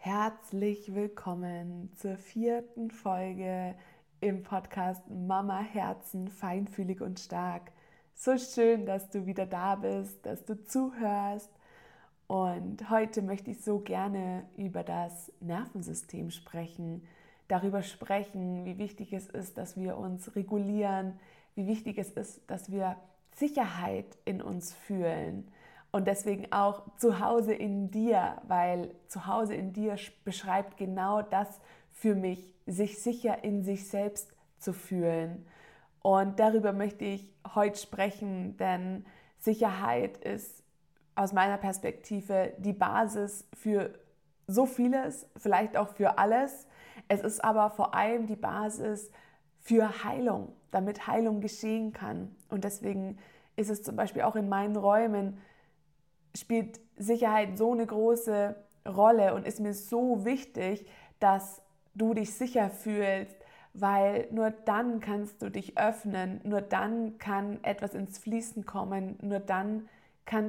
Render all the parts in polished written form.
Herzlich willkommen zur 4. Folge im Podcast Mama Herzen, feinfühlig und stark. So schön, dass du wieder da bist, dass du zuhörst. Und heute möchte ich so gerne über das Nervensystem sprechen, darüber sprechen, wie wichtig es ist, dass wir uns regulieren, wie wichtig es ist, dass wir Sicherheit in uns fühlen. Und deswegen auch Zuhause in dir, weil Zuhause in dir beschreibt genau das für mich, sich sicher in sich selbst zu fühlen. Und darüber möchte ich heute sprechen, denn Sicherheit ist aus meiner Perspektive die Basis für so vieles, vielleicht auch für alles. Es ist aber vor allem die Basis für Heilung, damit Heilung geschehen kann. Und deswegen ist es zum Beispiel auch in meinen Räumen, spielt Sicherheit so eine große Rolle und ist mir so wichtig, dass du dich sicher fühlst, weil nur dann kannst du dich öffnen, nur dann kann etwas ins Fließen kommen, nur dann kann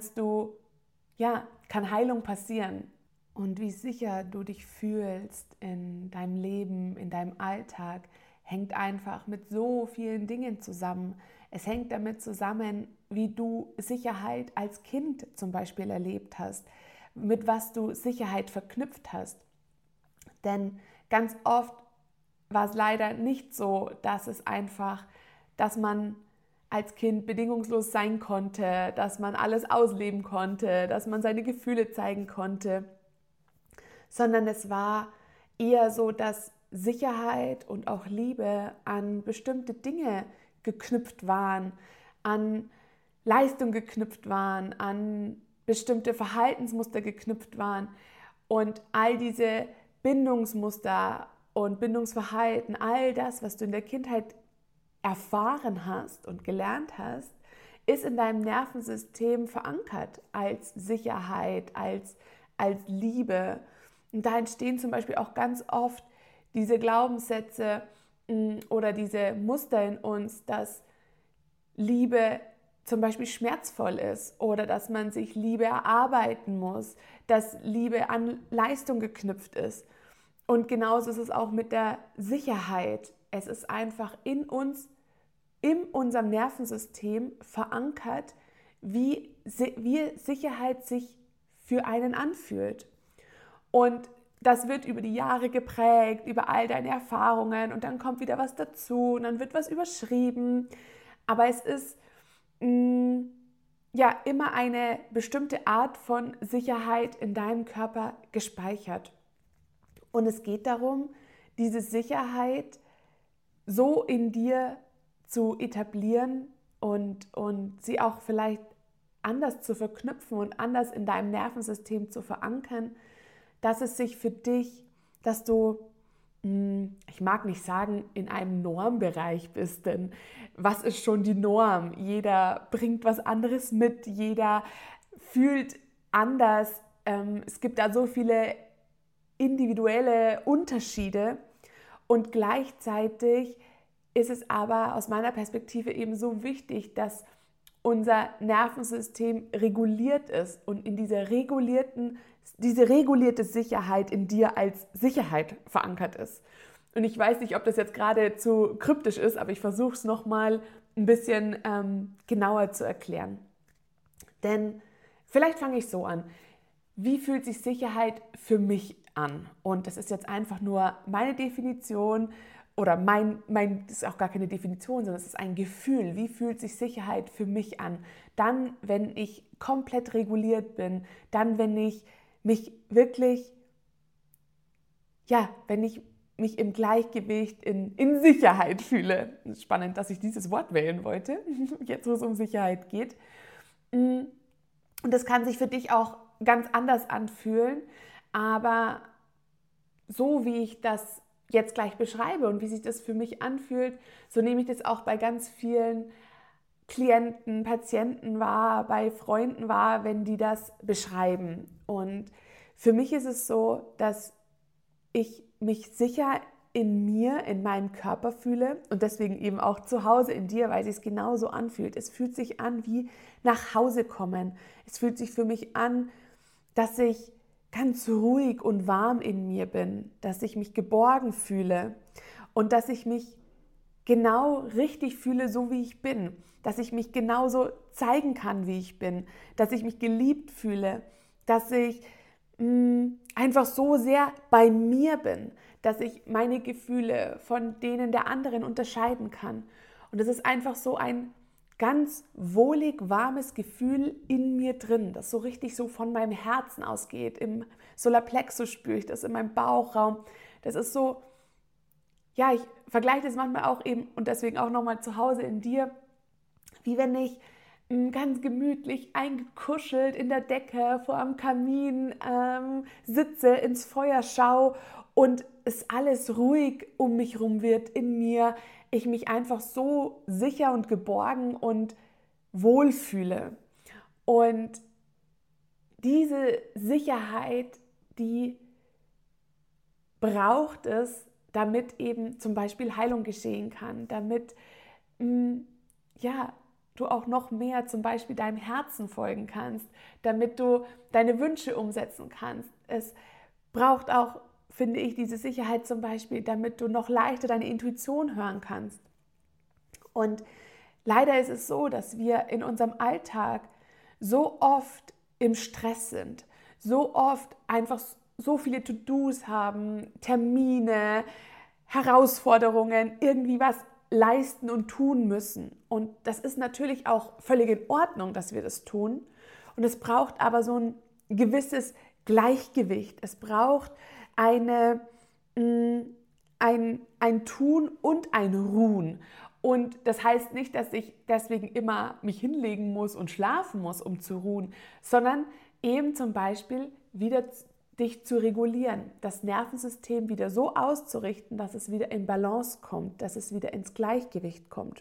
Heilung passieren. Und wie sicher du dich fühlst in deinem Leben, in deinem Alltag, hängt einfach mit so vielen Dingen zusammen. Es hängt damit zusammen, wie du Sicherheit als Kind zum Beispiel erlebt hast, mit was du Sicherheit verknüpft hast. Denn ganz oft war es leider nicht so, dass man als Kind bedingungslos sein konnte, dass man alles ausleben konnte, dass man seine Gefühle zeigen konnte, sondern es war eher so, dass Sicherheit und auch Liebe an bestimmte Dinge geknüpft waren, an Leistung geknüpft waren, an bestimmte Verhaltensmuster geknüpft waren und all diese Bindungsmuster und Bindungsverhalten, all das, was du in der Kindheit erfahren hast und gelernt hast, ist in deinem Nervensystem verankert als Sicherheit, als Liebe. Und da entstehen zum Beispiel auch ganz oft diese Glaubenssätze oder diese Muster in uns, dass Liebe zum Beispiel schmerzvoll ist oder dass man sich Liebe erarbeiten muss, dass Liebe an Leistung geknüpft ist. Und genauso ist es auch mit der Sicherheit. Es ist einfach in uns, in unserem Nervensystem verankert, wie Sicherheit sich für einen anfühlt. Und das wird über die Jahre geprägt, über all deine Erfahrungen und dann kommt wieder was dazu und dann wird was überschrieben. Aber es ist immer eine bestimmte Art von Sicherheit in deinem Körper gespeichert. Und es geht darum, diese Sicherheit so in dir zu etablieren und sie auch vielleicht anders zu verknüpfen und anders in deinem Nervensystem zu verankern, dass es sich für dich, dass du, ich mag nicht sagen, in einem Normbereich bist, denn was ist schon die Norm? Jeder bringt was anderes mit, jeder fühlt anders. Es gibt da so viele individuelle Unterschiede und gleichzeitig ist es aber aus meiner Perspektive eben so wichtig, dass unser Nervensystem reguliert ist und in diese regulierte Sicherheit in dir als Sicherheit verankert ist. Und ich weiß nicht, ob das jetzt gerade zu kryptisch ist, aber ich versuche es nochmal ein bisschen genauer zu erklären. Denn vielleicht fange ich so an. Wie fühlt sich Sicherheit für mich an? Und das ist jetzt einfach nur meine Definition oder das ist auch gar keine Definition, sondern es ist ein Gefühl. Wie fühlt sich Sicherheit für mich an? Dann, wenn ich komplett reguliert bin, dann, wenn ich mich wirklich, wenn ich mich im Gleichgewicht in Sicherheit fühle. Es ist spannend, dass ich dieses Wort wählen wollte, jetzt wo es um Sicherheit geht. Und das kann sich für dich auch ganz anders anfühlen, aber so wie ich das jetzt gleich beschreibe und wie sich das für mich anfühlt, so nehme ich das auch bei ganz vielen Klienten, Patienten wahr, bei Freunden wahr, wenn die das beschreiben. Und für mich ist es so, dass ich mich sicher in mir, in meinem Körper fühle und deswegen eben auch zu Hause in dir, weil es sich genauso anfühlt. Es fühlt sich an wie nach Hause kommen. Es fühlt sich für mich an, dass ich ganz ruhig und warm in mir bin, dass ich mich geborgen fühle und dass ich mich genau richtig fühle, so wie ich bin, dass ich mich genauso zeigen kann, wie ich bin, dass ich mich geliebt fühle, dass ich einfach so sehr bei mir bin, dass ich meine Gefühle von denen der anderen unterscheiden kann. Und es ist einfach so ein ganz wohlig, warmes Gefühl in mir drin, das so richtig so von meinem Herzen ausgeht. Im Solarplexus spüre ich das, in meinem Bauchraum. Das ist so, ja, ich vergleiche das manchmal auch eben und deswegen auch nochmal zu Hause in dir, wie wenn ich ganz gemütlich eingekuschelt in der Decke vor am Kamin sitze, ins Feuer schaue und es alles ruhig um mich herum wird in mir. Ich mich einfach so sicher und geborgen und wohlfühle. Und diese Sicherheit, die braucht es, damit eben zum Beispiel Heilung geschehen kann, damit du auch noch mehr zum Beispiel deinem Herzen folgen kannst, damit du deine Wünsche umsetzen kannst. Es braucht auch, finde ich, diese Sicherheit zum Beispiel, damit du noch leichter deine Intuition hören kannst. Und leider ist es so, dass wir in unserem Alltag so oft im Stress sind, so oft einfach so viele To-Dos haben, Termine, Herausforderungen, irgendwie was leisten und tun müssen. Und das ist natürlich auch völlig in Ordnung, dass wir das tun. Und es braucht aber so ein gewisses Gleichgewicht. Es braucht ein Tun und ein Ruhen. Und das heißt nicht, dass ich deswegen immer mich hinlegen muss und schlafen muss, um zu ruhen, sondern eben zum Beispiel wieder dich zu regulieren, das Nervensystem wieder so auszurichten, dass es wieder in Balance kommt, dass es wieder ins Gleichgewicht kommt.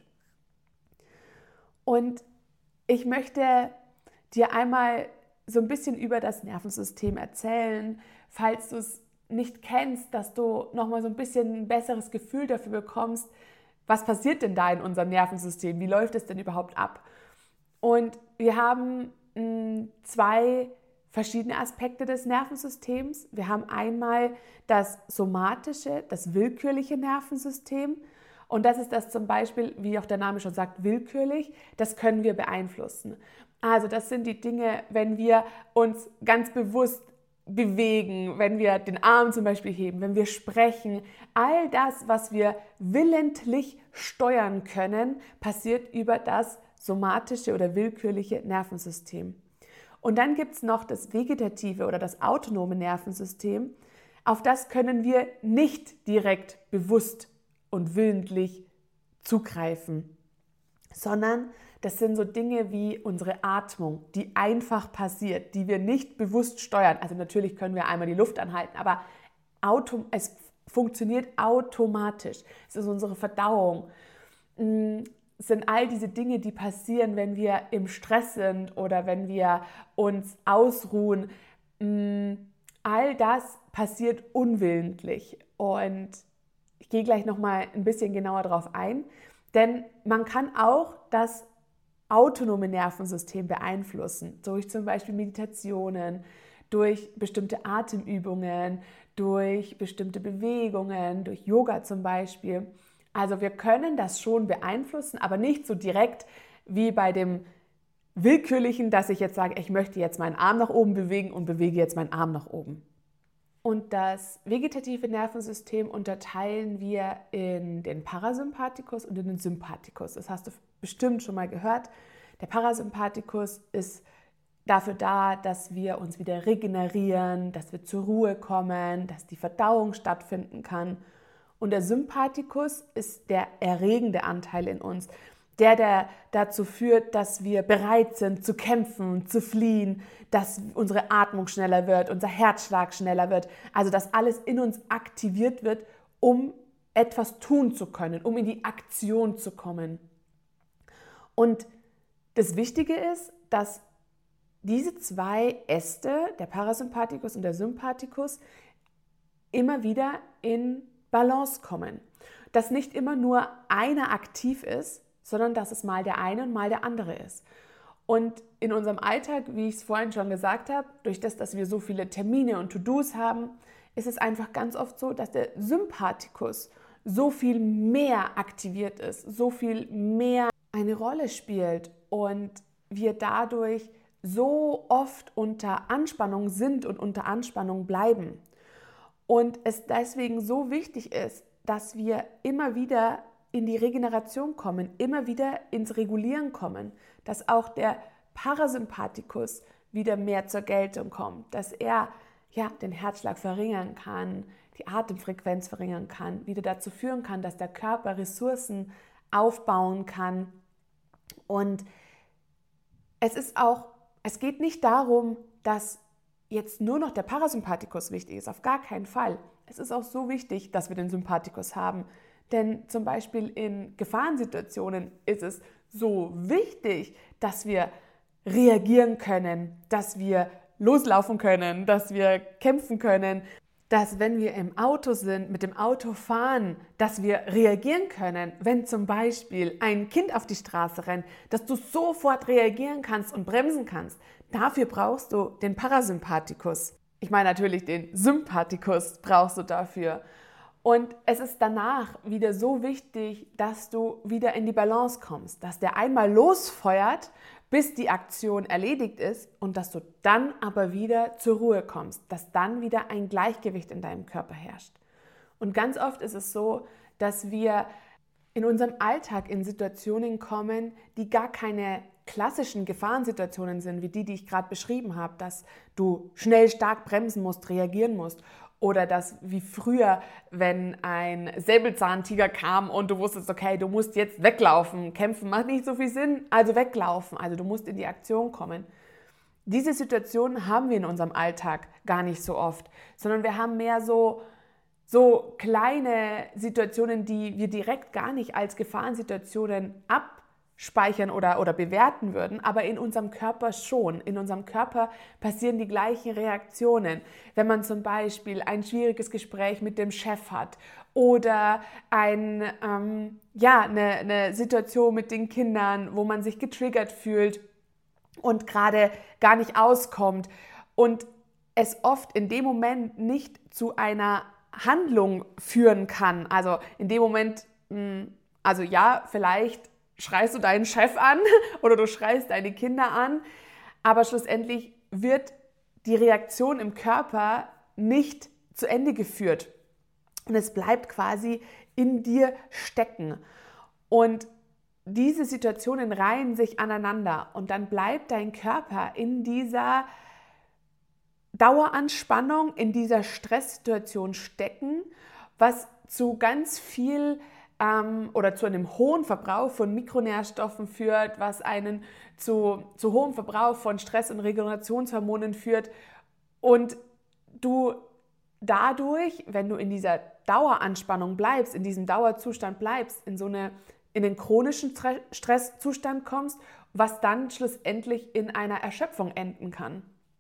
Und ich möchte dir einmal so ein bisschen über das Nervensystem erzählen, falls du es nicht kennst, dass du nochmal so ein bisschen ein besseres Gefühl dafür bekommst, was passiert denn da in unserem Nervensystem, wie läuft es denn überhaupt ab? Und wir haben zwei verschiedene Aspekte des Nervensystems. Wir haben einmal das somatische, das willkürliche Nervensystem. Und das ist das zum Beispiel, wie auch der Name schon sagt, willkürlich. Das können wir beeinflussen. Also das sind die Dinge, wenn wir uns ganz bewusst bewegen, wenn wir den Arm zum Beispiel heben, wenn wir sprechen. All das, was wir willentlich steuern können, passiert über das somatische oder willkürliche Nervensystem. Und dann gibt es noch das vegetative oder das autonome Nervensystem. Auf das können wir nicht direkt bewusst und willentlich zugreifen, sondern das sind so Dinge wie unsere Atmung, die einfach passiert, die wir nicht bewusst steuern. Also natürlich können wir einmal die Luft anhalten, aber es funktioniert automatisch. Es ist unsere Verdauung. Es sind all diese Dinge, die passieren, wenn wir im Stress sind oder wenn wir uns ausruhen. All das passiert unwillentlich. Und ich gehe gleich nochmal ein bisschen genauer darauf ein, denn man kann auch das autonome Nervensystem beeinflussen, durch zum Beispiel Meditationen, durch bestimmte Atemübungen, durch bestimmte Bewegungen, durch Yoga zum Beispiel. Also wir können das schon beeinflussen, aber nicht so direkt wie bei dem Willkürlichen, dass ich jetzt sage, ich möchte jetzt meinen Arm nach oben bewegen und bewege jetzt meinen Arm nach oben. Und das vegetative Nervensystem unterteilen wir in den Parasympathikus und in den Sympathikus. Das hast du bestimmt schon mal gehört. Der Parasympathikus ist dafür da, dass wir uns wieder regenerieren, dass wir zur Ruhe kommen, dass die Verdauung stattfinden kann. Und der Sympathikus ist der erregende Anteil in uns, der dazu führt, dass wir bereit sind zu kämpfen, zu fliehen, dass unsere Atmung schneller wird, unser Herzschlag schneller wird. Also dass alles in uns aktiviert wird, um etwas tun zu können, um in die Aktion zu kommen. Und das Wichtige ist, dass diese zwei Äste, der Parasympathikus und der Sympathikus, immer wieder in Balance kommen. Dass nicht immer nur einer aktiv ist, sondern dass es mal der eine und mal der andere ist. Und in unserem Alltag, wie ich es vorhin schon gesagt habe, durch das, dass wir so viele Termine und To-Dos haben, ist es einfach ganz oft so, dass der Sympathikus so viel mehr aktiviert ist, so viel mehr eine Rolle spielt und wir dadurch so oft unter Anspannung sind und unter Anspannung bleiben. Und es deswegen so wichtig ist, dass wir immer wieder in die Regeneration kommen, immer wieder ins Regulieren kommen, dass auch der Parasympathikus wieder mehr zur Geltung kommt, dass er den Herzschlag verringern kann, die Atemfrequenz verringern kann, wieder dazu führen kann, dass der Körper Ressourcen aufbauen kann. Und es geht nicht darum, dass jetzt nur noch der Parasympathikus wichtig ist, auf gar keinen Fall. Es ist auch so wichtig, dass wir den Sympathikus haben. Denn zum Beispiel in Gefahrensituationen ist es so wichtig, dass wir reagieren können, dass wir loslaufen können, dass wir kämpfen können, dass wenn wir im Auto sind, mit dem Auto fahren, dass wir reagieren können, wenn zum Beispiel ein Kind auf die Straße rennt, dass du sofort reagieren kannst und bremsen kannst. Dafür brauchst du den Parasympathikus. Ich meine natürlich den Sympathikus brauchst du dafür. Und es ist danach wieder so wichtig, dass du wieder in die Balance kommst, dass der einmal losfeuert, bis die Aktion erledigt ist und dass du dann aber wieder zur Ruhe kommst, dass dann wieder ein Gleichgewicht in deinem Körper herrscht. Und ganz oft ist es so, dass wir in unserem Alltag in Situationen kommen, die gar keine klassischen Gefahrensituationen sind, wie die ich gerade beschrieben habe, dass du schnell stark bremsen musst, reagieren musst. Oder dass wie früher, wenn ein Säbelzahntiger kam und du wusstest, okay, du musst jetzt weglaufen, kämpfen macht nicht so viel Sinn, also weglaufen, also du musst in die Aktion kommen. Diese Situationen haben wir in unserem Alltag gar nicht so oft, sondern wir haben mehr so kleine Situationen, die wir direkt gar nicht als Gefahrensituationen abspeichern oder bewerten würden, aber in unserem Körper schon. In unserem Körper passieren die gleichen Reaktionen. Wenn man zum Beispiel ein schwieriges Gespräch mit dem Chef hat oder eine Situation mit den Kindern, wo man sich getriggert fühlt und gerade gar nicht auskommt und es oft in dem Moment nicht zu einer Handlung führen kann. Also in dem Moment, vielleicht schreist du deinen Chef an oder du schreist deine Kinder an, aber schlussendlich wird die Reaktion im Körper nicht zu Ende geführt und es bleibt quasi in dir stecken. Und diese Situationen reihen sich aneinander und dann bleibt dein Körper in dieser Daueranspannung, in dieser Stresssituation stecken, was zu ganz viel oder zu einem hohen Verbrauch von Mikronährstoffen führt, was einen zu hohem Verbrauch von Stress- und Regenerationshormonen führt und du dadurch, wenn du in dieser Daueranspannung bleibst, in diesem Dauerzustand bleibst, in den chronischen Stresszustand kommst, was dann schlussendlich in einer Erschöpfung enden kann.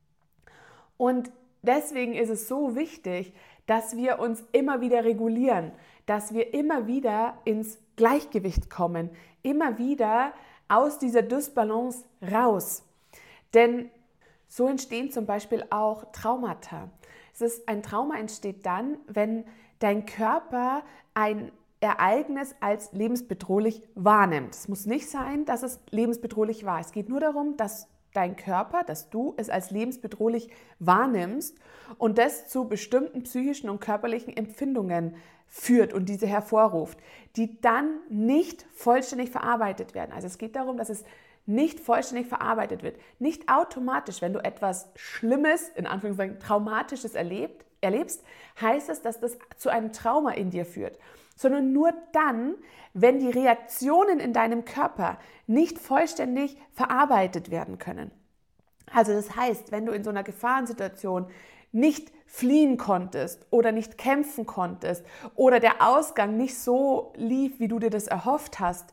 Und deswegen ist es so wichtig, dass wir uns immer wieder regulieren, dass wir immer wieder ins Gleichgewicht kommen, immer wieder aus dieser Dysbalance raus. Denn so entstehen zum Beispiel auch Traumata. Ein Trauma entsteht dann, wenn dein Körper ein Ereignis als lebensbedrohlich wahrnimmt. Es muss nicht sein, dass es lebensbedrohlich war. Es geht nur darum, dass dein Körper, dass du es als lebensbedrohlich wahrnimmst und das zu bestimmten psychischen und körperlichen Empfindungen führt und diese hervorruft, die dann nicht vollständig verarbeitet werden. Also es geht darum, dass es nicht vollständig verarbeitet wird. Nicht automatisch, wenn du etwas Schlimmes, in Anführungszeichen Traumatisches erlebst, heißt es, dass das zu einem Trauma in dir führt, sondern nur dann, wenn die Reaktionen in deinem Körper nicht vollständig verarbeitet werden können. Also das heißt, wenn du in so einer Gefahrensituation nicht fliehen konntest oder nicht kämpfen konntest oder der Ausgang nicht so lief, wie du dir das erhofft hast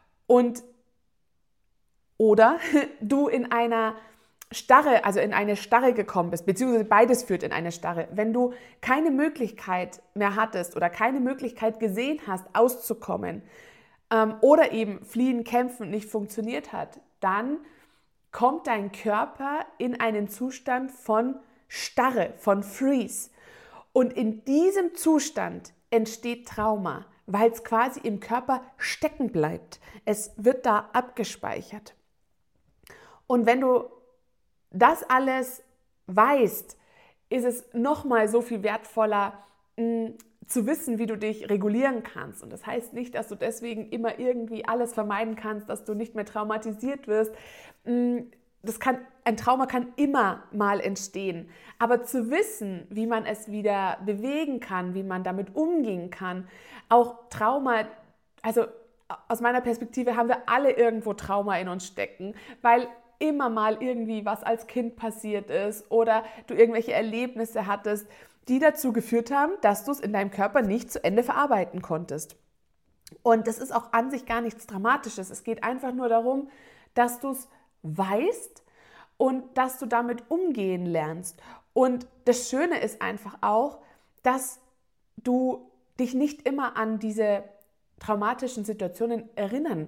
oder du in einer Starre, also in eine Starre gekommen bist, beziehungsweise beides führt in eine Starre. Wenn du keine Möglichkeit mehr hattest oder keine Möglichkeit gesehen hast, auszukommen oder eben fliehen, kämpfen nicht funktioniert hat, dann kommt dein Körper in einen Zustand von Starre, von Freeze. Und in diesem Zustand entsteht Trauma, weil es quasi im Körper stecken bleibt. Es wird da abgespeichert. Und wenn du das alles weißt, ist es nochmal so viel wertvoller, zu wissen, wie du dich regulieren kannst. Und das heißt nicht, dass du deswegen immer irgendwie alles vermeiden kannst, dass du nicht mehr traumatisiert wirst. Ein Trauma kann immer mal entstehen. Aber zu wissen, wie man es wieder bewegen kann, wie man damit umgehen kann, auch Trauma, also aus meiner Perspektive haben wir alle irgendwo Trauma in uns stecken, weil immer mal irgendwie was als Kind passiert ist oder du irgendwelche Erlebnisse hattest, die dazu geführt haben, dass du es in deinem Körper nicht zu Ende verarbeiten konntest. Und das ist auch an sich gar nichts Dramatisches. Es geht einfach nur darum, dass du es weißt und dass du damit umgehen lernst. Und das Schöne ist einfach auch, dass du dich nicht immer an diese traumatischen Situationen erinnern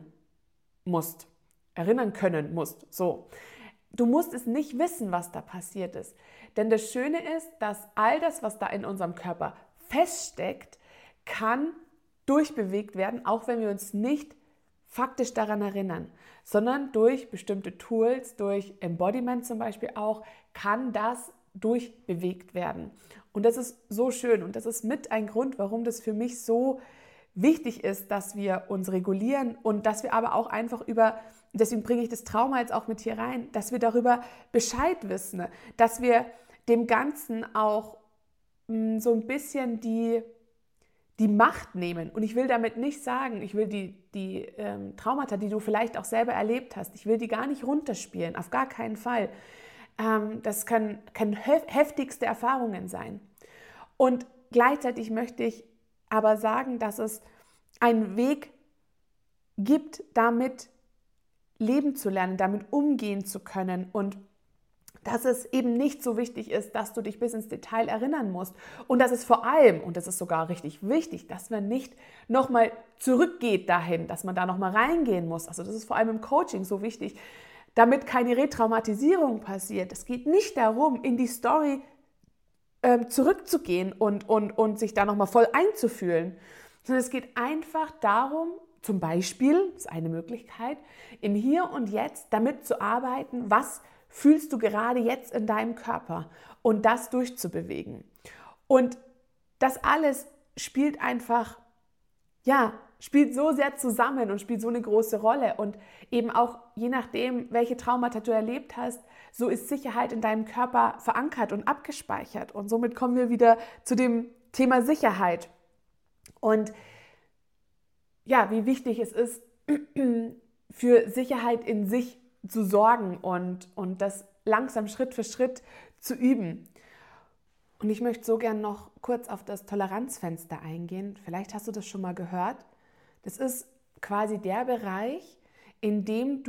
können musst. So. Du musst es nicht wissen, was da passiert ist. Denn das Schöne ist, dass all das, was da in unserem Körper feststeckt, kann durchbewegt werden, auch wenn wir uns nicht faktisch daran erinnern, sondern durch bestimmte Tools, durch Embodiment zum Beispiel auch, kann das durchbewegt werden. Und das ist so schön und das ist mit ein Grund, warum das für mich so wichtig ist, dass wir uns regulieren und dass wir aber auch einfach deswegen bringe ich das Trauma jetzt auch mit hier rein, dass wir darüber Bescheid wissen, dass wir dem Ganzen auch so ein bisschen die Macht nehmen. Und ich will damit nicht sagen, ich will die Traumata, die du vielleicht auch selber erlebt hast, ich will die gar nicht runterspielen, auf gar keinen Fall. Das können heftigste Erfahrungen sein. Und gleichzeitig möchte ich aber sagen, dass es einen Weg gibt, damit leben zu lernen, damit umgehen zu können und dass es eben nicht so wichtig ist, dass du dich bis ins Detail erinnern musst und dass es vor allem, und das ist sogar richtig wichtig, dass man nicht nochmal zurückgeht dahin, dass man da nochmal reingehen muss. Also das ist vor allem im Coaching so wichtig, damit keine Retraumatisierung passiert. Es geht nicht darum, in die Story zurückzugehen und sich da nochmal voll einzufühlen, sondern es geht einfach darum, zum Beispiel, das ist eine Möglichkeit, im Hier und Jetzt damit zu arbeiten, was fühlst du gerade jetzt in deinem Körper und das durchzubewegen. Und das alles spielt einfach, spielt so sehr zusammen und spielt so eine große Rolle. Und eben auch je nachdem, welche Traumata du erlebt hast, so ist Sicherheit in deinem Körper verankert und abgespeichert. Und somit kommen wir wieder zu dem Thema Sicherheit. Und ja, wie wichtig es ist, für Sicherheit in sich zu sorgen und das langsam Schritt für Schritt zu üben. Und ich möchte so gern noch kurz auf das Toleranzfenster eingehen. Vielleicht hast du das schon mal gehört. Das ist quasi der Bereich, in dem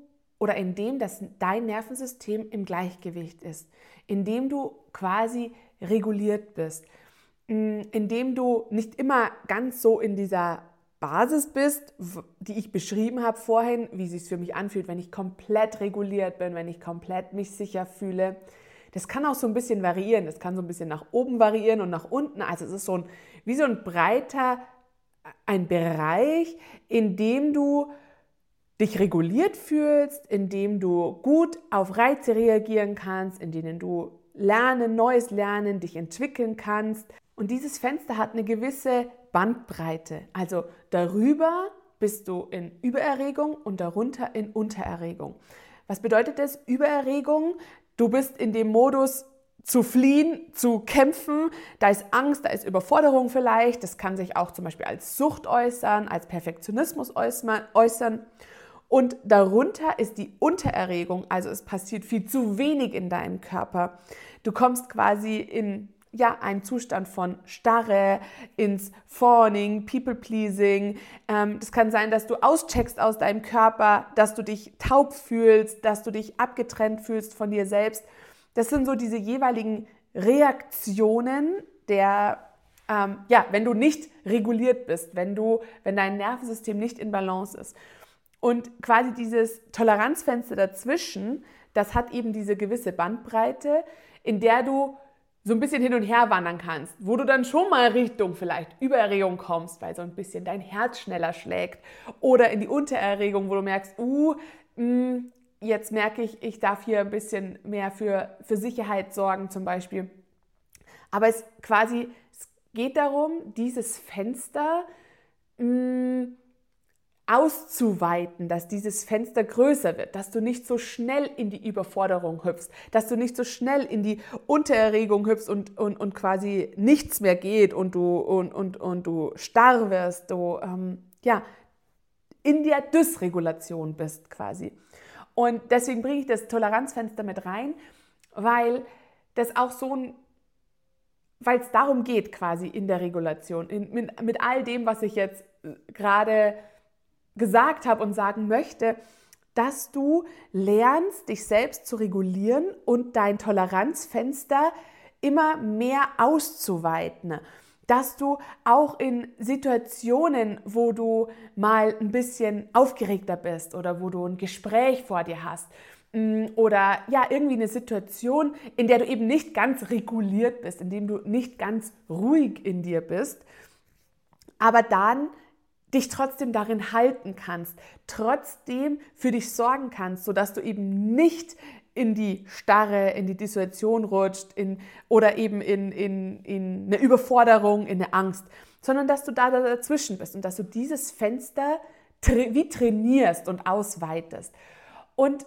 dein Nervensystem im Gleichgewicht ist, in dem du quasi reguliert bist, in dem du nicht immer ganz so in dieser Basis bist, die ich beschrieben habe vorhin, wie es sich für mich anfühlt, wenn ich komplett reguliert bin, wenn ich komplett mich sicher fühle. Das kann auch so ein bisschen variieren. Das kann so ein bisschen nach oben variieren und nach unten. Also es ist wie so ein breiter Bereich, in dem du dich reguliert fühlst, in dem du gut auf Reize reagieren kannst, in denen du Neues lernen, dich entwickeln kannst. Und dieses Fenster hat eine gewisse Bandbreite. Also darüber bist du in Übererregung und darunter in Untererregung. Was bedeutet das? Übererregung, du bist in dem Modus zu fliehen, zu kämpfen, da ist Angst, da ist Überforderung vielleicht, das kann sich auch zum Beispiel als Sucht äußern, als Perfektionismus äußern. Und darunter ist die Untererregung, also es passiert viel zu wenig in deinem Körper. Du kommst quasi in einen Zustand von Starre, ins Fawning, People-Pleasing. Das kann sein, dass du auscheckst aus deinem Körper, dass du dich taub fühlst, dass du dich abgetrennt fühlst von dir selbst. Das sind so diese jeweiligen Reaktionen wenn du nicht reguliert bist, wenn dein Nervensystem nicht in Balance ist. Und quasi dieses Toleranzfenster dazwischen, das hat eben diese gewisse Bandbreite, in der du so ein bisschen hin und her wandern kannst, wo du dann schon mal Richtung vielleicht Übererregung kommst, weil so ein bisschen dein Herz schneller schlägt, oder in die Untererregung, wo du merkst, jetzt merke ich, ich darf hier ein bisschen mehr für Sicherheit sorgen zum Beispiel. Aber es geht darum, dieses Fenster auszuweiten, dass dieses Fenster größer wird, dass du nicht so schnell in die Überforderung hüpfst, dass du nicht so schnell in die Untererregung hüpfst und quasi nichts mehr geht und du starr wirst, du in der Dysregulation bist quasi. Und deswegen bringe ich das Toleranzfenster mit rein, weil das auch weil es darum geht quasi in der Regulation, mit all dem, was ich jetzt gerade gesagt habe und sagen möchte, dass du lernst, dich selbst zu regulieren und dein Toleranzfenster immer mehr auszuweiten. Dass du auch in Situationen, wo du mal ein bisschen aufgeregter bist oder wo du ein Gespräch vor dir hast oder irgendwie eine Situation, in der du eben nicht ganz reguliert bist, in dem du nicht ganz ruhig in dir bist, aber dann dich trotzdem darin halten kannst, trotzdem für dich sorgen kannst, sodass du eben nicht in die Starre, in die Dissoziation rutscht oder eben in eine Überforderung, in eine Angst, sondern dass du da dazwischen bist und dass du dieses Fenster wie trainierst und ausweitest. Und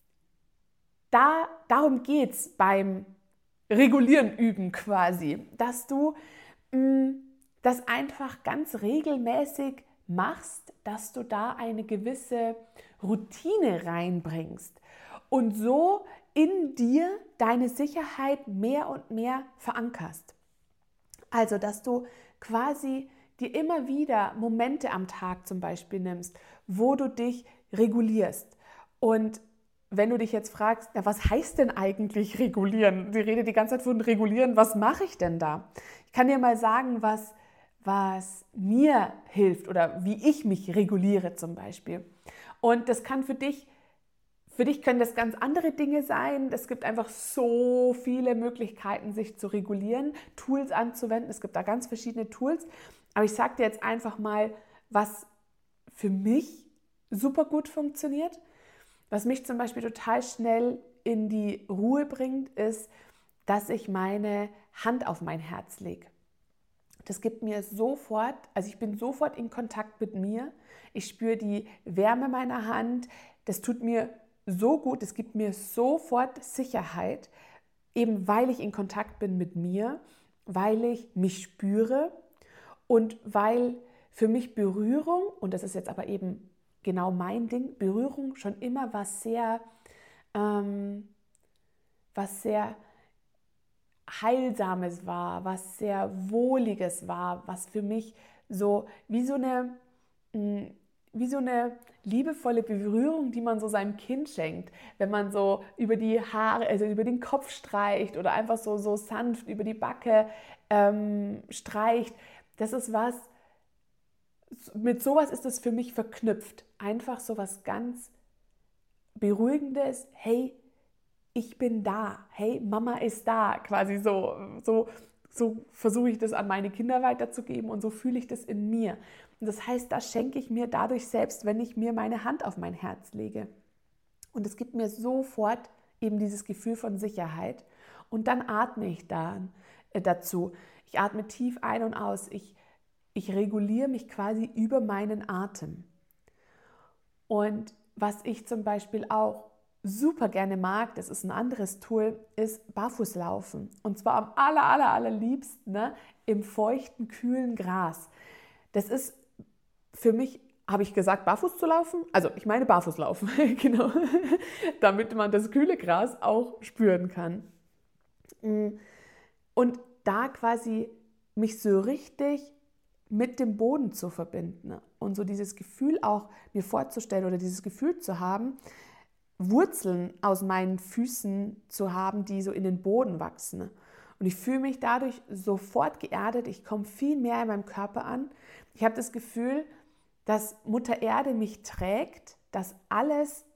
darum geht es beim Regulieren üben quasi, dass du das einfach ganz regelmäßig machst, dass du da eine gewisse Routine reinbringst und so in dir deine Sicherheit mehr und mehr verankerst. Also, dass du quasi dir immer wieder Momente am Tag zum Beispiel nimmst, wo du dich regulierst. Und wenn du dich jetzt fragst, was heißt denn eigentlich regulieren? Sie redet die ganze Zeit von regulieren, was mache ich denn da? Ich kann dir mal sagen, was mir hilft oder wie ich mich reguliere zum Beispiel. Und das kann für dich können das ganz andere Dinge sein. Es gibt einfach so viele Möglichkeiten, sich zu regulieren, Tools anzuwenden. Es gibt da ganz verschiedene Tools. Aber ich sage dir jetzt einfach mal, was für mich super gut funktioniert. Was mich zum Beispiel total schnell in die Ruhe bringt, ist, dass ich meine Hand auf mein Herz lege. Das gibt mir sofort, also ich bin sofort in Kontakt mit mir. Ich spüre die Wärme meiner Hand. Das tut mir so gut, es gibt mir sofort Sicherheit, eben weil ich in Kontakt bin mit mir, weil ich mich spüre und weil für mich Berührung, und das ist jetzt aber eben genau mein Ding, Berührung schon immer was sehr Heilsames war, was sehr Wohliges war, was für mich so wie so eine liebevolle Berührung, die man so seinem Kind schenkt, wenn man so über die Haare, also über den Kopf streicht oder einfach so sanft über die Backe streicht. Das ist was, mit sowas ist es für mich verknüpft. Einfach so was ganz Beruhigendes, hey, ich bin da, hey, Mama ist da, quasi so versuche ich das an meine Kinder weiterzugeben und so fühle ich das in mir. Und das heißt, das schenke ich mir dadurch selbst, wenn ich mir meine Hand auf mein Herz lege. Und es gibt mir sofort eben dieses Gefühl von Sicherheit. Und dann atme ich dazu. Ich atme tief ein und aus. Ich reguliere mich quasi über meinen Atem. Und was ich zum Beispiel auch super gerne mag, das ist ein anderes Tool, ist Barfußlaufen. Und zwar am allerliebsten im feuchten, kühlen Gras. Das ist für mich, habe ich gesagt, barfuß zu laufen? Also ich meine Barfußlaufen, genau, damit man das kühle Gras auch spüren kann. Und da quasi mich so richtig mit dem Boden zu verbinden und so dieses Gefühl auch mir vorzustellen oder dieses Gefühl zu haben, Wurzeln aus meinen Füßen zu haben, die so in den Boden wachsen. Und ich fühle mich dadurch sofort geerdet, ich komme viel mehr in meinem Körper an. Ich habe das Gefühl, dass Mutter Erde mich trägt, dass alles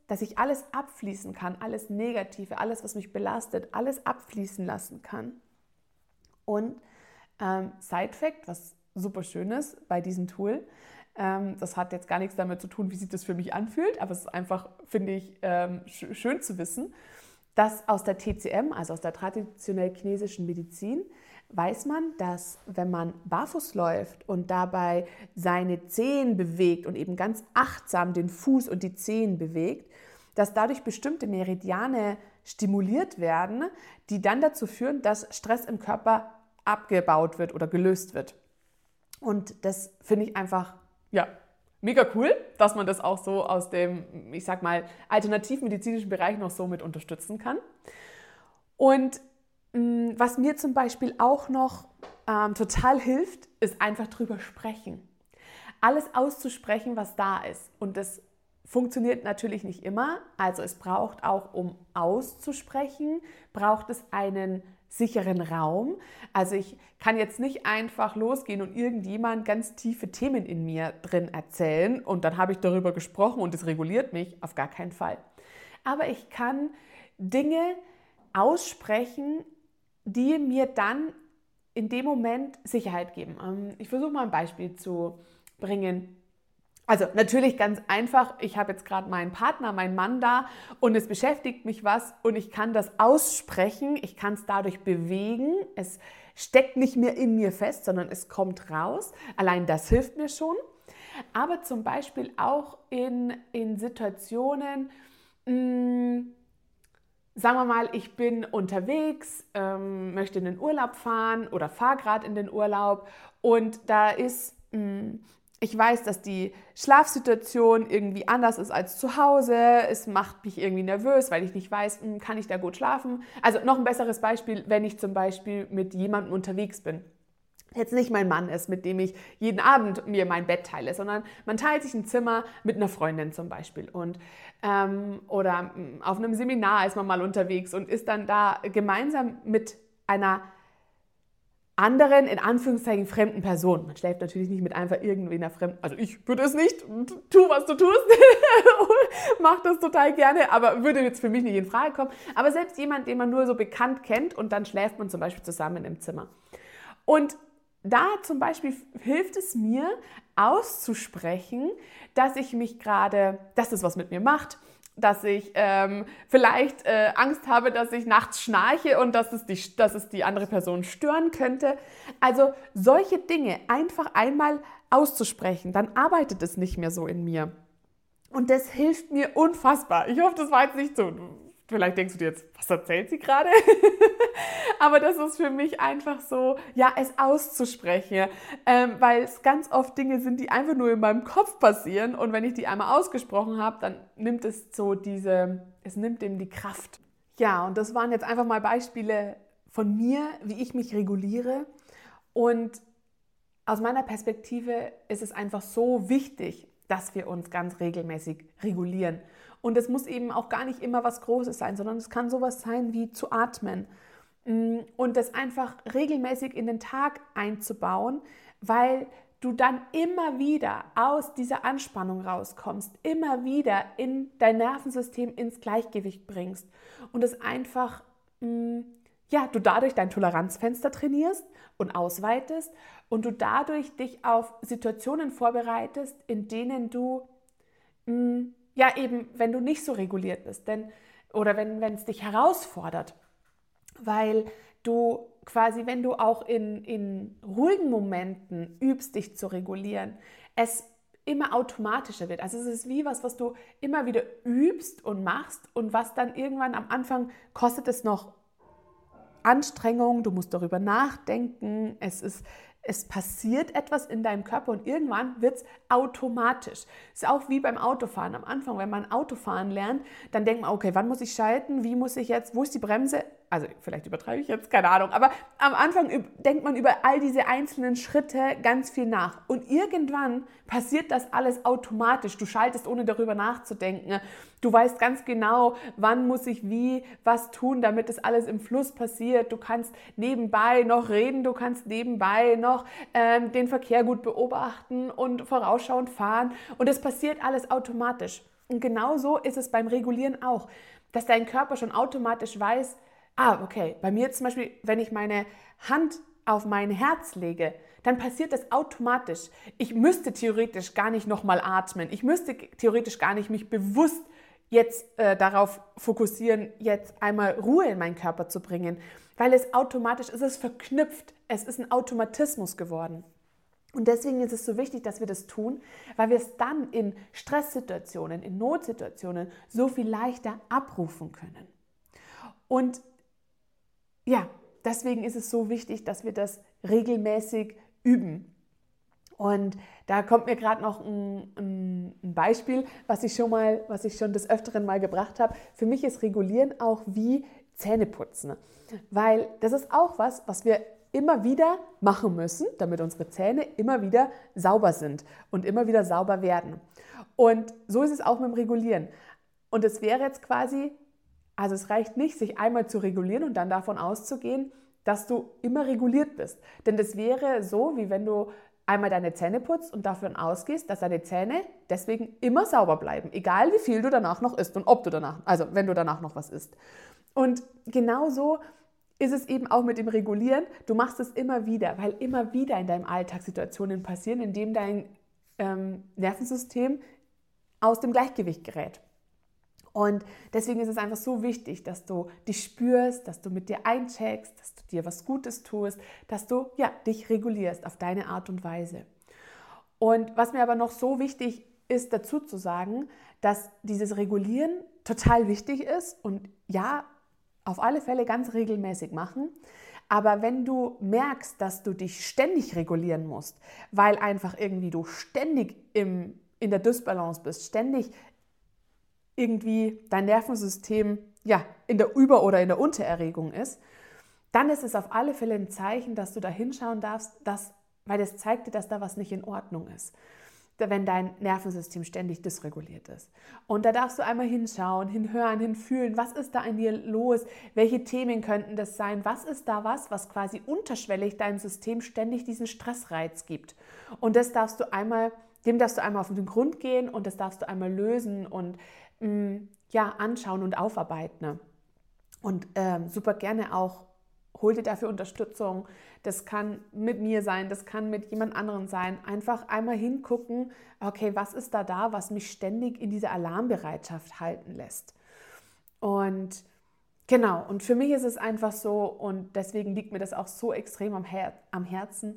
dass ich alles abfließen kann, alles Negative, alles, was mich belastet, alles abfließen lassen kann. Und Side-Fact, was super schön ist bei diesem Tool, das hat jetzt gar nichts damit zu tun, wie sich das für mich anfühlt, aber es ist einfach, finde ich, schön zu wissen, dass aus der TCM, also aus der traditionell chinesischen Medizin, weiß man, dass wenn man barfuß läuft und dabei seine Zehen bewegt und eben ganz achtsam den Fuß und die Zehen bewegt, dass dadurch bestimmte Meridiane stimuliert werden, die dann dazu führen, dass Stress im Körper abgebaut wird oder gelöst wird. Und das finde ich einfach, ja, mega cool, dass man das auch so aus dem, ich sag mal, alternativmedizinischen Bereich noch so mit unterstützen kann. Und was mir zum Beispiel auch noch total hilft, ist einfach drüber sprechen. Alles auszusprechen, was da ist. Und das funktioniert natürlich nicht immer. Also es braucht auch, um auszusprechen, braucht es einen sicheren Raum. Also ich kann jetzt nicht einfach losgehen und irgendjemand ganz tiefe Themen in mir drin erzählen und dann habe ich darüber gesprochen und es reguliert mich, auf gar keinen Fall. Aber ich kann Dinge aussprechen, die mir dann in dem Moment Sicherheit geben. Ich versuche mal ein Beispiel zu bringen. Also natürlich ganz einfach, ich habe jetzt gerade meinen Partner, meinen Mann da und es beschäftigt mich was und ich kann das aussprechen, ich kann es dadurch bewegen, es steckt nicht mehr in mir fest, sondern es kommt raus. Allein das hilft mir schon. Aber zum Beispiel auch in Situationen, sagen wir mal, ich bin unterwegs, möchte in den Urlaub fahren oder fahre gerade in den Urlaub und da ist, ich weiß, dass die Schlafsituation irgendwie anders ist als zu Hause. Es macht mich irgendwie nervös, weil ich nicht weiß, kann ich da gut schlafen. Also noch ein besseres Beispiel, wenn ich zum Beispiel mit jemandem unterwegs bin. Jetzt nicht mein Mann ist, mit dem ich jeden Abend mir mein Bett teile, sondern man teilt sich ein Zimmer mit einer Freundin zum Beispiel. Und, oder auf einem Seminar ist man mal unterwegs und ist dann da gemeinsam mit einer anderen, in Anführungszeichen, fremden Person. Man schläft natürlich nicht mit einfach irgendeiner fremden, also ich würde es nicht, tu, was du tust, mach das total gerne, aber würde jetzt für mich nicht in Frage kommen. Aber selbst jemand, den man nur so bekannt kennt und dann schläft man zum Beispiel zusammen im Zimmer. Und da zum Beispiel hilft es mir, auszusprechen, dass ich mich gerade, dass das was mit mir macht, dass ich vielleicht Angst habe, dass ich nachts schnarche und dass es die andere Person stören könnte. Also solche Dinge einfach einmal auszusprechen, dann arbeitet es nicht mehr so in mir. Und das hilft mir unfassbar. Ich hoffe, das war jetzt nicht so. Vielleicht denkst du dir jetzt, was erzählt sie gerade? Aber das ist für mich einfach so, ja, es auszusprechen, weil es ganz oft Dinge sind, die einfach nur in meinem Kopf passieren und wenn ich die einmal ausgesprochen habe, dann nimmt es so es nimmt eben die Kraft. Ja, und das waren jetzt einfach mal Beispiele von mir, wie ich mich reguliere und aus meiner Perspektive ist es einfach so wichtig, dass wir uns ganz regelmäßig regulieren. Und es muss eben auch gar nicht immer was Großes sein, sondern es kann sowas sein wie zu atmen und das einfach regelmäßig in den Tag einzubauen, weil du dann immer wieder aus dieser Anspannung rauskommst, immer wieder in dein Nervensystem ins Gleichgewicht bringst und es einfach, ja, du dadurch dein Toleranzfenster trainierst und ausweitest und du dadurch dich auf Situationen vorbereitest, in denen du ja, eben, wenn du nicht so reguliert bist, oder wenn es dich herausfordert, weil du quasi, wenn du auch in ruhigen Momenten übst, dich zu regulieren, es immer automatischer wird. Also es ist wie was du immer wieder übst und machst und was dann irgendwann am Anfang kostet es noch Anstrengung, du musst darüber nachdenken, es passiert etwas in deinem Körper und irgendwann wird es automatisch. Ist auch wie beim Autofahren. Am Anfang, wenn man Autofahren lernt, dann denkt man, okay, wann muss ich schalten, wie muss ich jetzt, wo ist die Bremse? Also vielleicht übertreibe ich jetzt, keine Ahnung, aber am Anfang denkt man über all diese einzelnen Schritte ganz viel nach. Und irgendwann passiert das alles automatisch. Du schaltest, ohne darüber nachzudenken. Du weißt ganz genau, wann muss ich wie was tun, damit das alles im Fluss passiert. Du kannst nebenbei noch reden, du kannst nebenbei noch den Verkehr gut beobachten und vorausschauend fahren. Und das passiert alles automatisch. Und genau so ist es beim Regulieren auch, dass dein Körper schon automatisch weiß, okay, bei mir zum Beispiel, wenn ich meine Hand auf mein Herz lege, dann passiert das automatisch. Ich müsste theoretisch gar nicht nochmal atmen. Ich müsste theoretisch gar nicht mich bewusst jetzt darauf fokussieren, jetzt einmal Ruhe in meinen Körper zu bringen, weil es automatisch ist, es verknüpft, es ist ein Automatismus geworden. Und deswegen ist es so wichtig, dass wir das tun, weil wir es dann in Stresssituationen, in Notsituationen so viel leichter abrufen können. Und ja, deswegen ist es so wichtig, dass wir das regelmäßig üben. Und da kommt mir gerade noch ein Beispiel, was ich schon des Öfteren mal gebracht habe. Für mich ist Regulieren auch wie Zähneputzen, weil das ist auch was wir immer wieder machen müssen, damit unsere Zähne immer wieder sauber sind und immer wieder sauber werden. Und so ist es auch mit dem Regulieren. Und es wäre jetzt quasi, also es reicht nicht, sich einmal zu regulieren und dann davon auszugehen, dass du immer reguliert bist. Denn das wäre so, wie wenn du einmal deine Zähne putzt und davon ausgehst, dass deine Zähne deswegen immer sauber bleiben, egal wie viel du danach noch isst und ob du danach, also wenn du danach noch was isst. Und genauso ist es eben auch mit dem Regulieren. Du machst es immer wieder, weil immer wieder in deinem Alltag Situationen passieren, in denen dein Nervensystem aus dem Gleichgewicht gerät. Und deswegen ist es einfach so wichtig, dass du dich spürst, dass du mit dir eincheckst, dass du dir was Gutes tust, dass du dich regulierst auf deine Art und Weise. Und was mir aber noch so wichtig ist, dazu zu sagen, dass dieses Regulieren total wichtig ist und ja, auf alle Fälle ganz regelmäßig machen. Aber wenn du merkst, dass du dich ständig regulieren musst, weil einfach irgendwie du ständig in der Dysbalance bist, ständig irgendwie dein Nervensystem in der Über- oder in der Untererregung ist, dann ist es auf alle Fälle ein Zeichen, dass du da hinschauen darfst, weil das zeigt dir, dass da was nicht in Ordnung ist, wenn dein Nervensystem ständig dysreguliert ist. Und da darfst du einmal hinschauen, hinhören, hinfühlen, was ist da in dir los, welche Themen könnten das sein, was ist da was quasi unterschwellig deinem System ständig diesen Stressreiz gibt. Und dem darfst du einmal auf den Grund gehen und das darfst du einmal lösen und anschauen und aufarbeiten. Und super gerne auch, hol dir dafür Unterstützung. Das kann mit mir sein, das kann mit jemand anderem sein. Einfach einmal hingucken, okay, was ist da, was mich ständig in dieser Alarmbereitschaft halten lässt. Und genau, und für mich ist es einfach so, und deswegen liegt mir das auch so extrem am Herzen,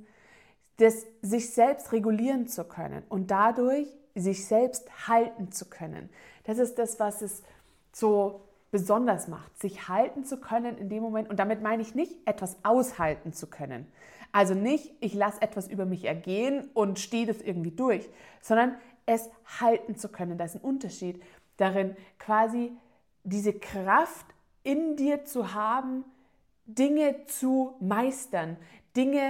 sich selbst regulieren zu können und dadurch sich selbst halten zu können. Das ist das, was es so besonders macht, sich halten zu können in dem Moment. Und damit meine ich nicht, etwas aushalten zu können. Also nicht, ich lasse etwas über mich ergehen und stehe das irgendwie durch, sondern es halten zu können. Da ist ein Unterschied darin, quasi diese Kraft in dir zu haben, Dinge zu meistern, Dinge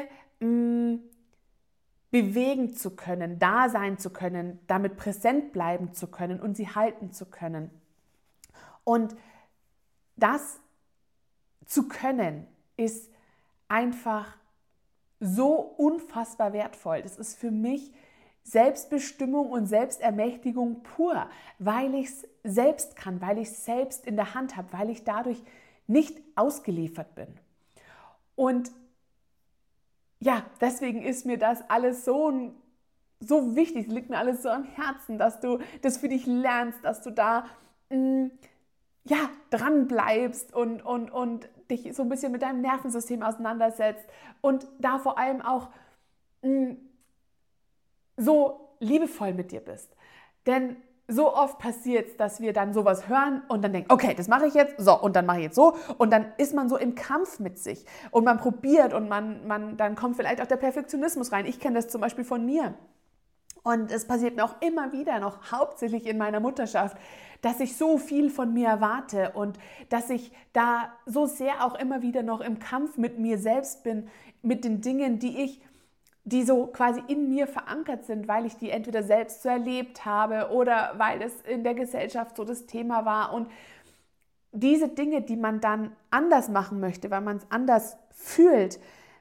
bewegen zu können, da sein zu können, damit präsent bleiben zu können und sie halten zu können. Und das zu können, ist einfach so unfassbar wertvoll. Das ist für mich Selbstbestimmung und Selbstermächtigung pur, weil ich es selbst kann, weil ich es selbst in der Hand habe, weil ich dadurch nicht ausgeliefert bin. Und ja, deswegen ist mir das alles so wichtig, es liegt mir alles so am Herzen, dass du das für dich lernst, dass du da dran bleibst und dich so ein bisschen mit deinem Nervensystem auseinandersetzt und da vor allem auch so liebevoll mit dir bist. Denn so oft passiert es, dass wir dann sowas hören und dann denken, okay, das mache ich jetzt, so, und dann mache ich jetzt so. Und dann ist man so im Kampf mit sich und man probiert und dann kommt vielleicht auch der Perfektionismus rein. Ich kenne das zum Beispiel von mir. Und es passiert mir auch immer wieder noch, hauptsächlich in meiner Mutterschaft, dass ich so viel von mir erwarte und dass ich da so sehr auch immer wieder noch im Kampf mit mir selbst bin, mit den Dingen, die so quasi in mir verankert sind, weil ich die entweder selbst so erlebt habe oder weil es in der Gesellschaft so das Thema war. Und diese Dinge, die man dann anders machen möchte, weil man es anders fühlt,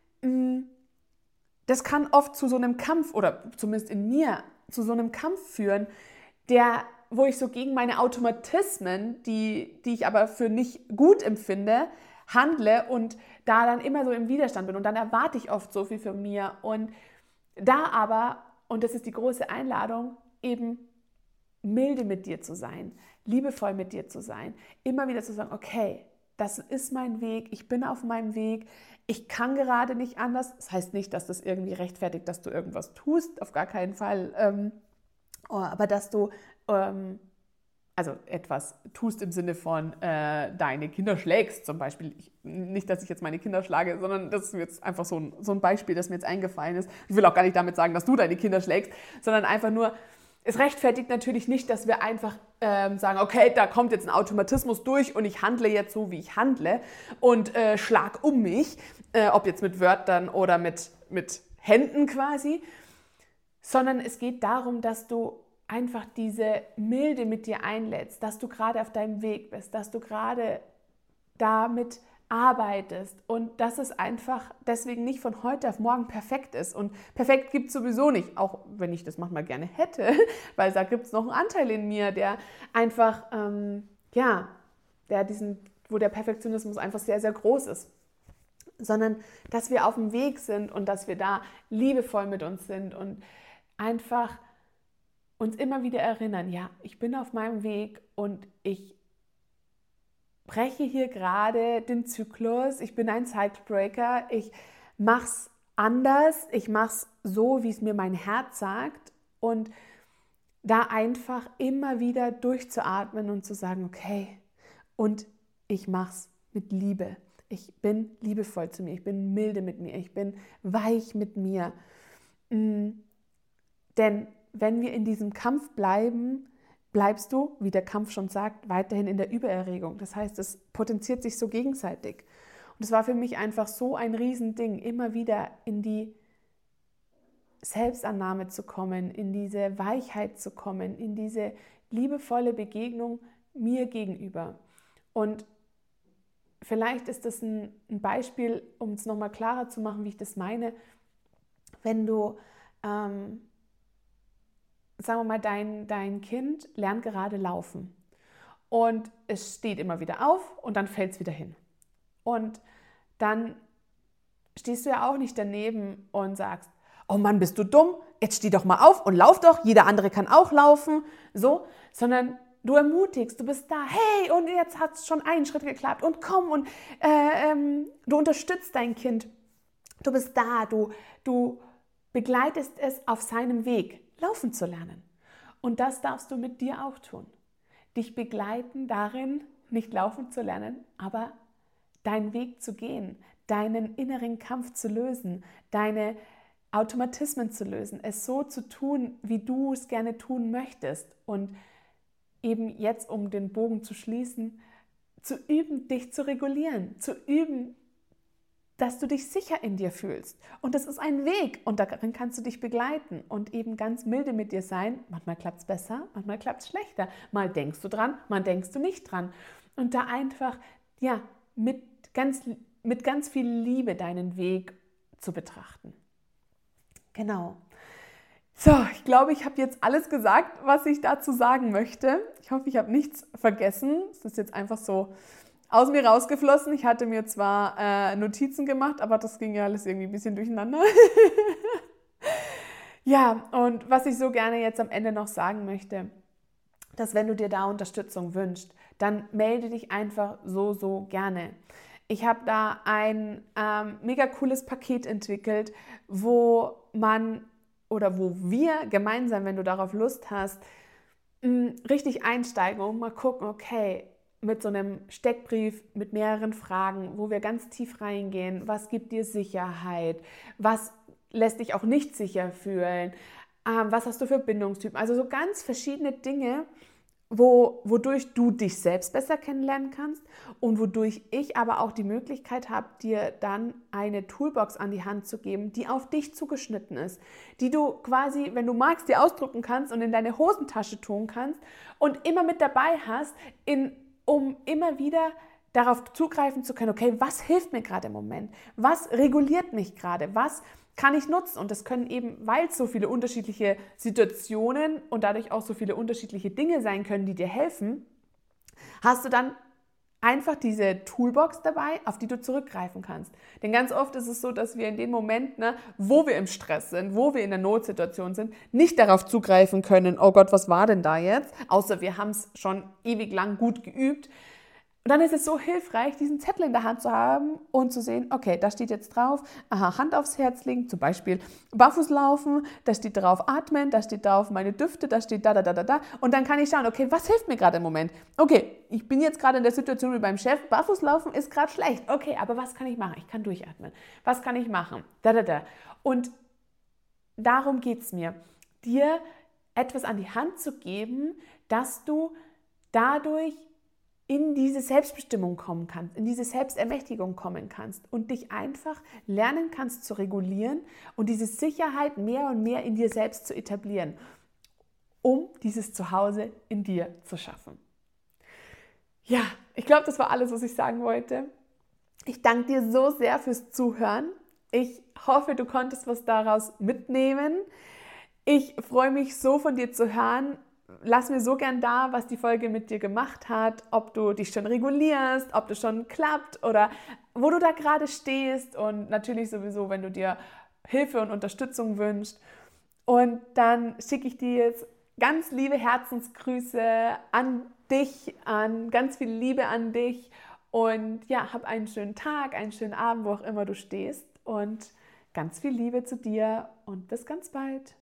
das kann oft zu so einem Kampf oder zumindest in mir zu so einem Kampf führen, der wo ich so gegen meine Automatismen, die ich aber für nicht gut empfinde, handle und da dann immer so im Widerstand bin. Und dann erwarte ich oft so viel von mir. Und da aber, und das ist die große Einladung, eben milde mit dir zu sein, liebevoll mit dir zu sein, immer wieder zu sagen, okay, das ist mein Weg, ich bin auf meinem Weg, ich kann gerade nicht anders. Das heißt nicht, dass das irgendwie rechtfertigt, dass du irgendwas tust, auf gar keinen Fall, aber dass du also etwas tust im Sinne von deine Kinder schlägst zum Beispiel. Nicht, dass ich jetzt meine Kinder schlage, sondern das ist jetzt einfach so ein Beispiel, das mir jetzt eingefallen ist. Ich will auch gar nicht damit sagen, dass du deine Kinder schlägst, sondern einfach nur, es rechtfertigt natürlich nicht, dass wir einfach sagen, okay, da kommt jetzt ein Automatismus durch und ich handle jetzt so, wie ich handle und schlag um mich, ob jetzt mit Wörtern oder mit Händen quasi, sondern es geht darum, dass du einfach diese Milde mit dir einlädst, dass du gerade auf deinem Weg bist, dass du gerade damit arbeitest und dass es einfach deswegen nicht von heute auf morgen perfekt ist. Und perfekt gibt es sowieso nicht, auch wenn ich das manchmal gerne hätte, weil da gibt es noch einen Anteil in mir, der einfach, wo der Perfektionismus einfach sehr, sehr groß ist. Sondern, dass wir auf dem Weg sind und dass wir da liebevoll mit uns sind und einfach uns immer wieder erinnern, ja, ich bin auf meinem Weg und ich breche hier gerade den Zyklus, ich bin ein Cyclebreaker, ich mache es anders, ich mache es so, wie es mir mein Herz sagt und da einfach immer wieder durchzuatmen und zu sagen, okay, und ich mache es mit Liebe. Ich bin liebevoll zu mir, ich bin milde mit mir, ich bin weich mit mir. Denn wenn wir in diesem Kampf bleiben, bleibst du, wie der Kampf schon sagt, weiterhin in der Übererregung. Das heißt, es potenziert sich so gegenseitig. Und es war für mich einfach so ein Riesending, immer wieder in die Selbstannahme zu kommen, in diese Weichheit zu kommen, in diese liebevolle Begegnung mir gegenüber. Und vielleicht ist das ein Beispiel, um es nochmal klarer zu machen, wie ich das meine, wenn du sagen wir mal, dein Kind lernt gerade laufen und es steht immer wieder auf und dann fällt es wieder hin. Und dann stehst du ja auch nicht daneben und sagst, oh Mann, bist du dumm, jetzt steh doch mal auf und lauf doch, jeder andere kann auch laufen, so, sondern du ermutigst, du bist da, hey, und jetzt hat es schon einen Schritt geklappt und komm und du unterstützt dein Kind, du bist da, du begleitest es auf seinem Weg, laufen zu lernen. Und das darfst du mit dir auch tun. Dich begleiten darin, nicht laufen zu lernen, aber deinen Weg zu gehen, deinen inneren Kampf zu lösen, deine Automatismen zu lösen, es so zu tun, wie du es gerne tun möchtest. Und eben jetzt, um den Bogen zu schließen, zu üben, dich zu regulieren, zu üben, dass du dich sicher in dir fühlst. Und das ist ein Weg und darin kannst du dich begleiten und eben ganz milde mit dir sein. Manchmal klappt es besser, manchmal klappt es schlechter. Mal denkst du dran, mal denkst du nicht dran. Und da einfach mit ganz viel Liebe deinen Weg zu betrachten. Genau. So, ich glaube, ich habe jetzt alles gesagt, was ich dazu sagen möchte. Ich hoffe, ich habe nichts vergessen. Es ist jetzt einfach so aus mir rausgeflossen. Ich hatte mir zwar Notizen gemacht, aber das ging ja alles irgendwie ein bisschen durcheinander. Ja, und was ich so gerne jetzt am Ende noch sagen möchte, dass wenn du dir da Unterstützung wünschst, dann melde dich einfach so gerne. Ich habe da ein mega cooles Paket entwickelt, wo wir gemeinsam, wenn du darauf Lust hast, richtig einsteigen und mal gucken, okay, mit so einem Steckbrief mit mehreren Fragen, wo wir ganz tief reingehen, was gibt dir Sicherheit, was lässt dich auch nicht sicher fühlen, was hast du für Bindungstypen, also so ganz verschiedene Dinge, wodurch du dich selbst besser kennenlernen kannst und wodurch ich aber auch die Möglichkeit habe, dir dann eine Toolbox an die Hand zu geben, die auf dich zugeschnitten ist, die du quasi, wenn du magst, dir ausdrucken kannst und in deine Hosentasche tun kannst und immer mit dabei hast, um immer wieder darauf zugreifen zu können, okay, was hilft mir gerade im Moment? Was reguliert mich gerade? Was kann ich nutzen. Und das können eben, weil es so viele unterschiedliche Situationen und dadurch auch so viele unterschiedliche Dinge sein können, die dir helfen, hast du dann einfach diese Toolbox dabei, auf die du zurückgreifen kannst. Denn ganz oft ist es so, dass wir in dem Moment, wo wir im Stress sind, wo wir in der Notsituation sind, nicht darauf zugreifen können, oh Gott, was war denn da jetzt? Außer wir haben es schon ewig lang gut geübt. Und dann ist es so hilfreich, diesen Zettel in der Hand zu haben und zu sehen, okay, da steht jetzt drauf, aha, Hand aufs Herz legen, zum Beispiel barfuß laufen, da steht drauf atmen, da steht drauf meine Düfte, da steht da. Und dann kann ich schauen, okay, was hilft mir gerade im Moment? Okay, ich bin jetzt gerade in der Situation wie beim Chef, barfuß laufen ist gerade schlecht. Okay, aber was kann ich machen? Ich kann durchatmen. Was kann ich machen? Und darum geht es mir, dir etwas an die Hand zu geben, dass du dadurch in diese Selbstbestimmung kommen kannst, in diese Selbstermächtigung kommen kannst und dich einfach lernen kannst zu regulieren und diese Sicherheit mehr und mehr in dir selbst zu etablieren, um dieses Zuhause in dir zu schaffen. Ja, ich glaube, das war alles, was ich sagen wollte. Ich danke dir so sehr fürs Zuhören. Ich hoffe, du konntest was daraus mitnehmen. Ich freue mich so, von dir zu hören. Lass mir so gern da, was die Folge mit dir gemacht hat, ob du dich schon regulierst, ob das schon klappt oder wo du da gerade stehst und natürlich sowieso, wenn du dir Hilfe und Unterstützung wünschst. Und dann schicke ich dir jetzt ganz liebe Herzensgrüße an dich, an ganz viel Liebe an dich und ja, hab einen schönen Tag, einen schönen Abend, wo auch immer du stehst und ganz viel Liebe zu dir und bis ganz bald.